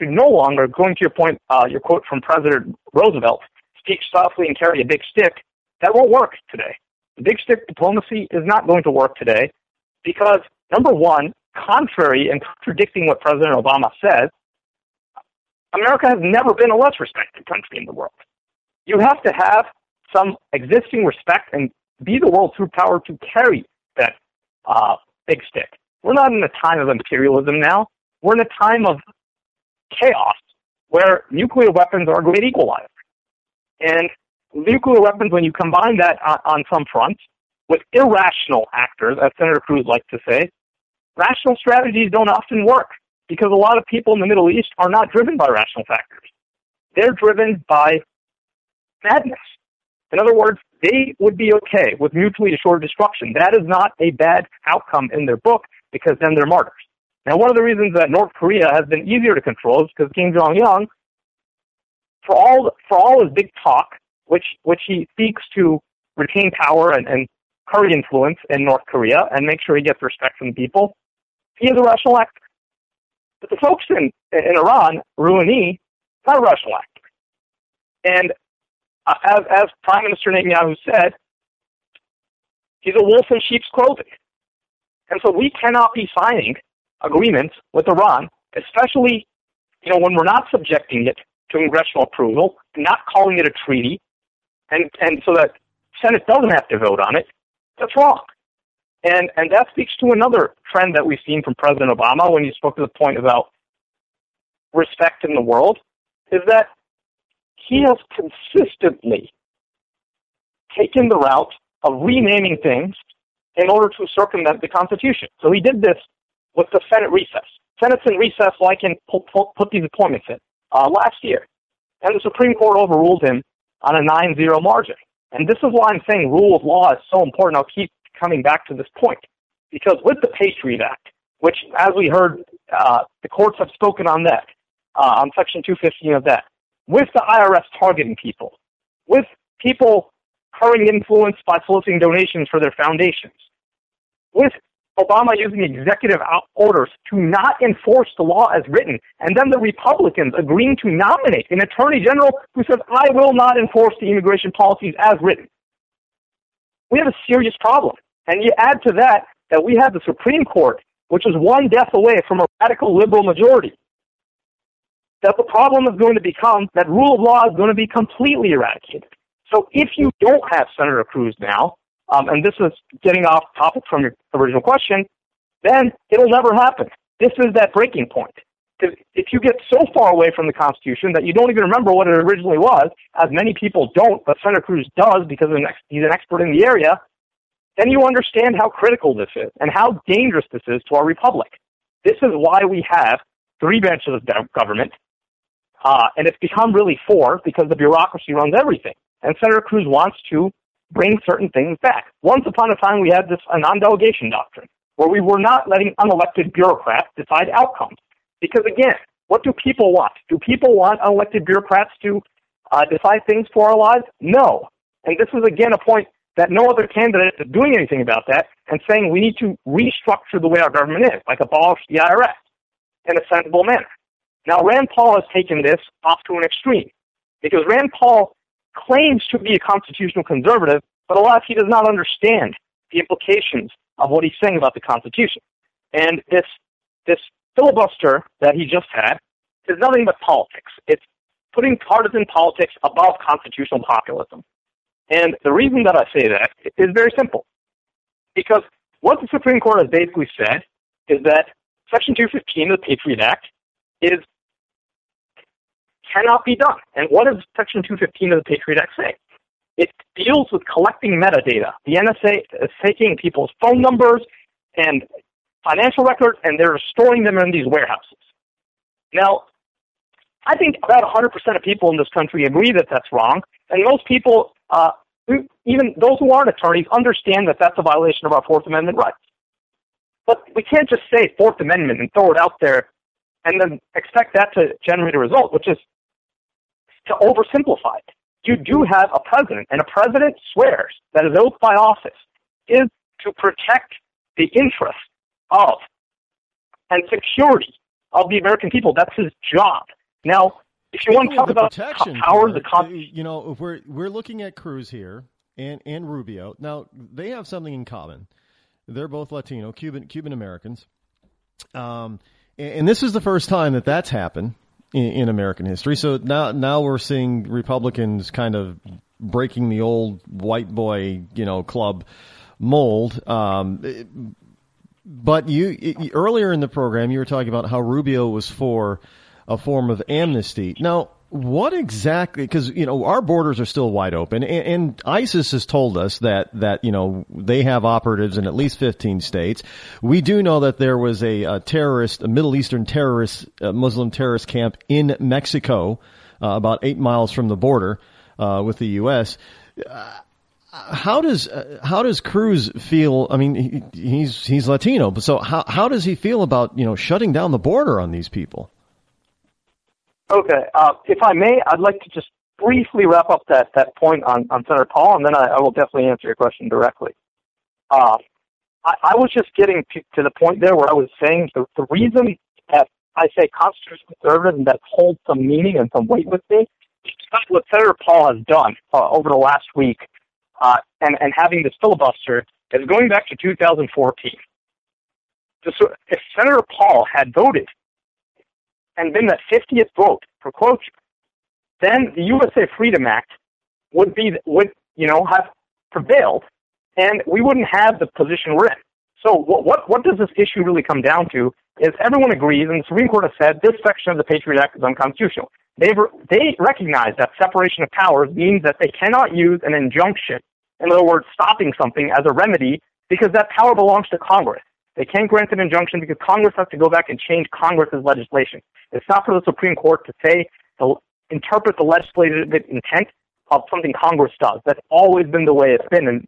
country no longer, going to your point, uh, your quote from President Roosevelt, speak softly and carry a big stick, that won't work today. The big stick diplomacy is not going to work today because, number one, contrary and contradicting what President Obama says, America has never been a less respected country in the world. You have to have some existing respect and be the world superpower to carry that uh, big stick. We're not in a time of imperialism now. We're in a time of chaos where nuclear weapons are a great equalizer. And nuclear weapons, when you combine that on, on some fronts with irrational actors, as Senator Cruz likes to say, rational strategies don't often work because a lot of people in the Middle East are not driven by rational factors. They're driven by madness. In other words, they would be okay with mutually assured destruction. That is not a bad outcome in their book because then they're martyrs. Now, one of the reasons that North Korea has been easier to control is because Kim Jong-un, for all for all his big talk, which which he seeks to retain power and, and curry influence in North Korea and make sure he gets respect from the people, he is a rational actor. But the folks in, in Iran, Rouhani, not a rational actor. And uh, as, as Prime Minister Netanyahu said, he's a wolf in sheep's clothing. And so we cannot be signing agreements with Iran, especially, you know, when we're not subjecting it to congressional approval, not calling it a treaty, and, and so that Senate doesn't have to vote on it. That's wrong. And and that speaks to another trend that we've seen from President Obama when he spoke to the point about respect in the world, is that he has consistently taken the route of renaming things in order to circumvent the Constitution. So he did this with the Senate recess. Senate's in recess so I can put, put these appointments in uh, last year. And the Supreme Court overruled him on a nine zero margin. And this is why I'm saying rule of law is so important. I'll keep coming back to this point. Because with the Patriot Act, which, as we heard, uh, the courts have spoken on that, uh, on Section two fifteen of that, with the I R S targeting people, with people currying influence by soliciting donations for their foundations, with Obama using executive orders to not enforce the law as written, and then the Republicans agreeing to nominate an attorney general who says, I will not enforce the immigration policies as written. We have a serious problem. And you add to that that we have the Supreme Court, which is one death away from a radical liberal majority, that the problem is going to become that rule of law is going to be completely eradicated. So if you don't have Senator Cruz now, Um, and this is getting off topic from your original question, then it'll never happen. This is that breaking point. Because if you get so far away from the Constitution that you don't even remember what it originally was, as many people don't, but Senator Cruz does because he's an expert in the area, then you understand how critical this is and how dangerous this is to our republic. This is why we have three branches of government, uh, and it's become really four because the bureaucracy runs everything. And Senator Cruz wants to bring certain things back. Once upon a time, we had this a non-delegation doctrine, where we were not letting unelected bureaucrats decide outcomes. Because again, what do people want? Do people want unelected bureaucrats to uh, decide things for our lives? No. And this is again a point that no other candidate is doing anything about that and saying we need to restructure the way our government is, like abolish the I R S in a sensible manner. Now, Rand Paul has taken this off to an extreme because Rand Paul claims to be a constitutional conservative, but alas, he does not understand the implications of what he's saying about the Constitution. And this this filibuster that he just had is nothing but politics. It's putting partisan politics above constitutional populism. And the reason that I say that is very simple. Because what the Supreme Court has basically said is that Section two fifteen of the Patriot Act is cannot be done. And what does Section two fifteen of the Patriot Act say? It deals with collecting metadata. The N S A is taking people's phone numbers and financial records, and they're storing them in these warehouses. Now, I think about one hundred percent of people in this country agree that that's wrong, and most people, uh, even those who aren't attorneys, understand that that's a violation of our Fourth Amendment rights. But we can't just say Fourth Amendment and throw it out there and then expect that to generate a result, which is to oversimplify it. You do have a president, and a president swears that his oath by office is to protect the interests of and security of the American people. That's his job. Now, if you want to talk about power, the con-
you know, if we're we're looking at Cruz here and and Rubio. Now, they have something in common. They're both Latino, Cuban Cuban Americans, um, and, and this is the first time that that's happened in, in American history. So now now we're seeing Republicans kind of breaking the old white boy, you know, club mold. Um, but you earlier in the program, you were talking about how Rubio was for a form of amnesty. Now, what exactly, because, you know, our borders are still wide open, and, and ISIS has told us that, that, you know, they have operatives in at least fifteen states. We do know that there was a, a terrorist, a Middle Eastern terrorist, a Muslim terrorist camp in Mexico, uh, about eight miles from the border, uh, with the U S. Uh, How does uh, how does Cruz feel? I mean, he, he's he's Latino, but so how how does he feel about, you know, shutting down the border on these people?
Okay, uh, if I may, I'd like to just briefly wrap up that, that point on, on Senator Paul, and then I, I will definitely answer your question directly. Uh, I, I was just getting to, to the point there where I was saying the, the reason that I say constitutional conservative and that holds some meaning and some weight with me is because what Senator Paul has done uh, over the last week. Uh, and, and having this filibuster is going back to two thousand fourteen. So if Senator Paul had voted and been the fiftieth vote for cloture, then the U S A Freedom Act would be would you know have prevailed, and we wouldn't have the position we're in. So what what, what does this issue really come down to? Is everyone agrees, and the Supreme Court has said this section of the Patriot Act is unconstitutional. They they recognize that separation of powers means that they cannot use an injunction, in other words, stopping something, as a remedy, because that power belongs to Congress. They can't grant an injunction because Congress has to go back and change Congress's legislation. It's not for the Supreme Court to say, to interpret the legislative intent of something Congress does. That's always been the way it's been, and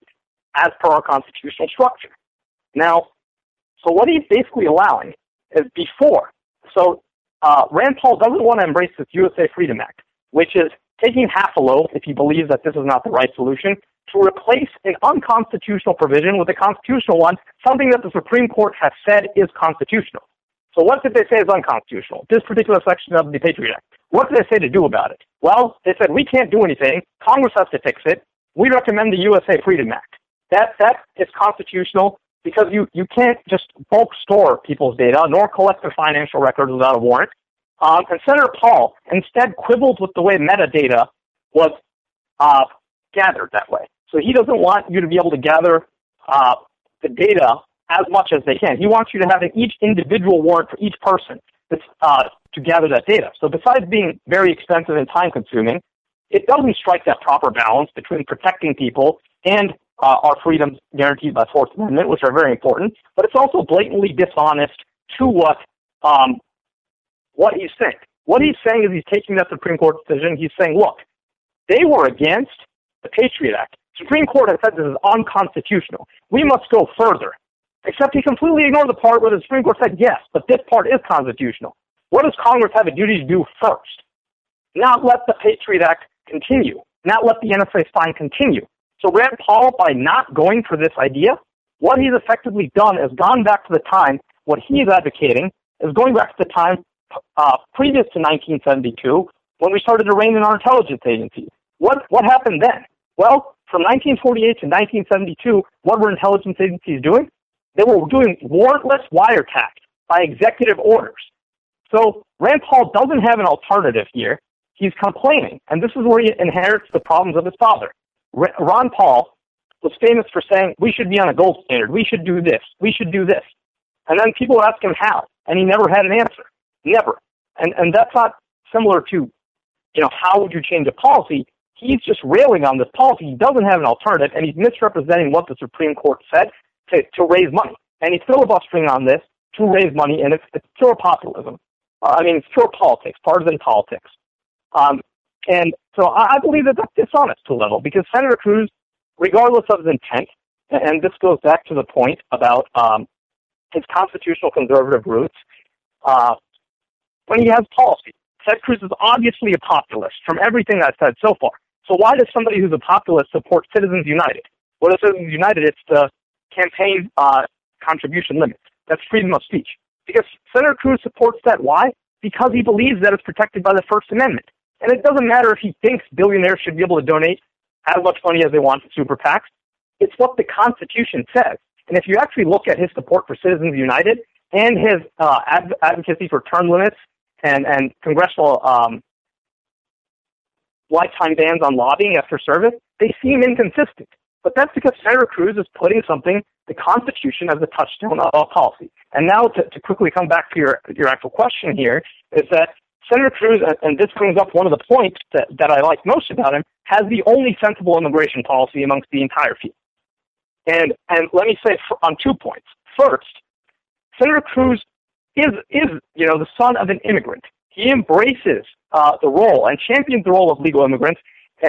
as per our constitutional structure. Now, so what he's basically allowing is before, so uh, Rand Paul doesn't want to embrace this U S A Freedom Act, which is taking half a loaf, if he believes that this is not the right solution, to replace an unconstitutional provision with a constitutional one, something that the Supreme Court has said is constitutional. So what did they say is unconstitutional? This particular section of the Patriot Act. What did they say to do about it? Well, they said, we can't do anything. Congress has to fix it. We recommend the U S A Freedom Act. That, that is constitutional because you, you can't just bulk store people's data nor collect their financial records without a warrant. Um, and Senator Paul instead quibbled with the way metadata was uh, gathered that way. So he doesn't want you to be able to gather uh, the data as much as they can. He wants you to have each individual warrant for each person that's, uh, to gather that data. So besides being very expensive and time-consuming, it doesn't strike that proper balance between protecting people and uh, our freedoms guaranteed by the Fourth Amendment, which are very important. But it's also blatantly dishonest to what um, what he's saying. What he's saying is he's taking that Supreme Court decision. He's saying, look, they were against the Patriot Act. Supreme Court has said this is unconstitutional. We must go further. Except he completely ignored the part where the Supreme Court said, yes, but this part is constitutional. What does Congress have a duty to do first? Not let the Patriot Act continue. Not let the N S A fine continue. So Rand Paul, by not going for this idea, what he's effectively done is gone back to the time, what he's advocating is going back to the time uh, previous to nineteen seventy-two, when we started to rein in our intelligence agencies. What, what happened then? Well, from nineteen forty-eight to nineteen seventy-two, what were intelligence agencies doing? They were doing warrantless wiretap by executive orders. So Rand Paul doesn't have an alternative here. He's complaining, and this is where he inherits the problems of his father. Ron Paul was famous for saying, we should be on a gold standard, we should do this, we should do this. And then people ask him how, and he never had an answer. Never. And and that's not similar to, you know, how would you change a policy? He's just railing on this policy. He doesn't have an alternative, and he's misrepresenting what the Supreme Court said to, to raise money. And he's filibustering on this to raise money, and it's, it's pure populism. Uh, I mean, it's pure politics, partisan politics. Um, and so I, I believe that that's dishonest to a level, because Senator Cruz, regardless of his intent, and this goes back to the point about um, his constitutional conservative roots, uh, when he has policy, Ted Cruz is obviously a populist from everything I've said so far. So why does somebody who's a populist support Citizens United? What is Citizens United? It's the campaign uh, contribution limit. That's freedom of speech. Because Senator Cruz supports that. Why? Because he believes that it's protected by the First Amendment. And it doesn't matter if he thinks billionaires should be able to donate as much money as they want to super PACs. It's what the Constitution says. And if you actually look at his support for Citizens United and his uh, adv- advocacy for term limits and, and congressional um, lifetime bans on lobbying after service, they seem inconsistent. But that's because Senator Cruz is putting something, the Constitution, as a touchstone of all policy. And now to, to quickly come back to your, your actual question here, is that Senator Cruz, and this brings up one of the points that, that I like most about him, has the only sensible immigration policy amongst the entire field. And and let me say for, on two points. First, Senator Cruz is, is you know, the son of an immigrant. He embraces uh, the role and champions the role of legal immigrants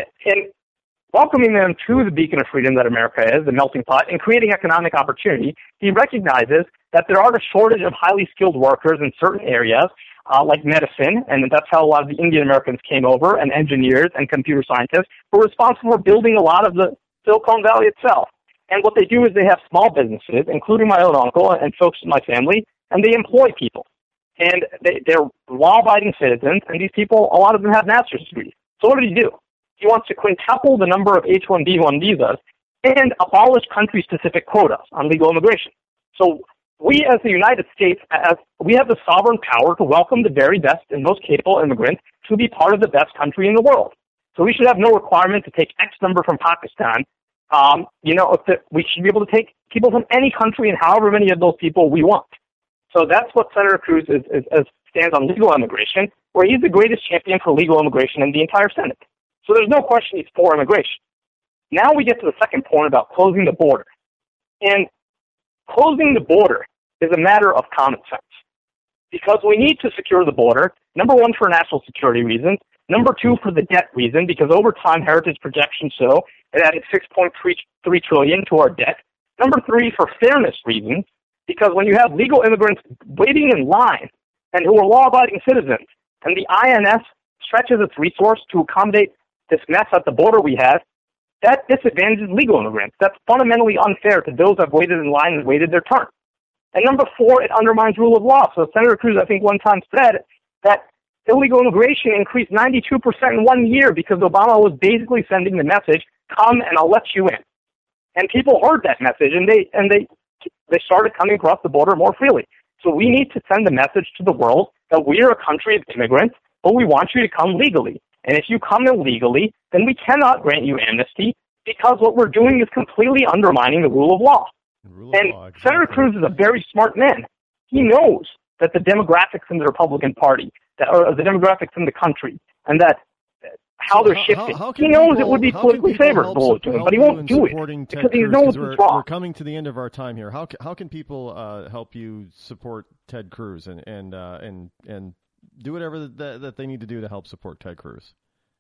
in welcoming them to the beacon of freedom that America is, the melting pot, and creating economic opportunity. He recognizes that there are a shortage of highly skilled workers in certain areas, uh, like medicine, and that's how a lot of the Indian Americans came over, and engineers and computer scientists who are responsible for building a lot of the Silicon Valley itself. And what they do is they have small businesses, including my own uncle and folks in my family, and they employ people. And they, they're law-abiding citizens, and these people, a lot of them have master's degrees. So what did he do? He wants to quintuple the number of H one B one visas and abolish country-specific quotas on legal immigration. So we as the United States, as we have the sovereign power to welcome the very best and most capable immigrants to be part of the best country in the world. So we should have no requirement to take X number from Pakistan. Um, you know, if the, we should be able to take people from any country and however many of those people we want. So that's what Senator Cruz is, is, is stands on legal immigration, where he's the greatest champion for legal immigration in the entire Senate. So there's no question he's for immigration. Now we get to the second point about closing the border. And closing the border is a matter of common sense. Because we need to secure the border, number one, for national security reasons, number two, for the debt reason, because over time, Heritage projections show it added six point three trillion dollars to our debt. Number three, for fairness reasons, because when you have legal immigrants waiting in line and who are law-abiding citizens, and the I N S stretches its resource to accommodate this mess at the border we have, that disadvantages legal immigrants. That's fundamentally unfair to those who have waited in line and waited their turn. And number four, it undermines rule of law. So Senator Cruz, I think, one time said that illegal immigration increased ninety-two percent in one year because Obama was basically sending the message, come and I'll let you in. And people heard that message, and they and they they started coming across the border more freely. So we need to send the message to the world that we are a country of immigrants, but we want you to come legally. And if you come illegally, then we cannot grant you amnesty because what we're doing is completely undermining the rule of law. Rule and of law, exactly. Senator Cruz is a very smart man. He knows that the demographics in the Republican Party, that are the demographics in the country, and that how they're shifting. How, how he knows people, it would be politically favorable to him, but he won't do it because he knows
we're,
it's wrong.
We're coming to the end of our time here. How how can people uh, help you support Ted Cruz and and uh, and and do whatever that, that they need to do to help support Ted Cruz?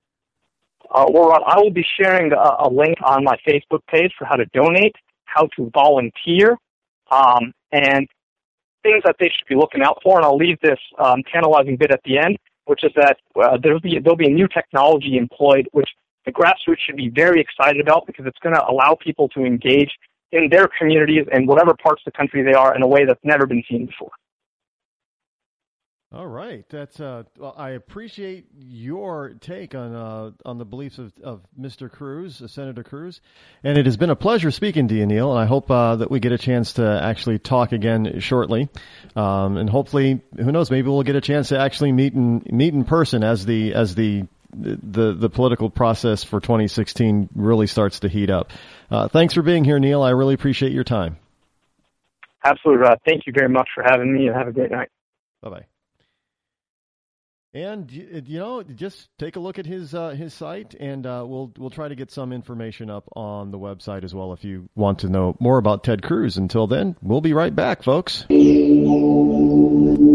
Uh, well, Rod, I will be sharing a, a link on my Facebook page for how to donate, how to volunteer, um, and things that they should be looking out for. And I'll leave this um, tantalizing bit at the end, which is that uh, there'll be there'll be a new technology employed, which the grassroots should be very excited about because it's going to allow people to engage in their communities and whatever parts of the country they are in a way that's never been seen before.
All right, that's. Uh, well, I appreciate your take on uh, on the beliefs of, of Mister Cruz, uh, Senator Cruz, and it has been a pleasure speaking to you, Neil. And I hope uh, that we get a chance to actually talk again shortly, um, and hopefully, who knows, maybe we'll get a chance to actually meet in meet in person as the as the the the political process for twenty sixteen really starts to heat up. Uh, thanks for being here, Neil. I really appreciate your time.
Absolutely, Rod. Thank you very much for having me, and have a great night.
Bye bye. And you know, just take a look at his uh, his site, and uh, we'll we'll try to get some information up on the website as well if you want to know more about Ted Cruz. Until then, we'll be right back, folks.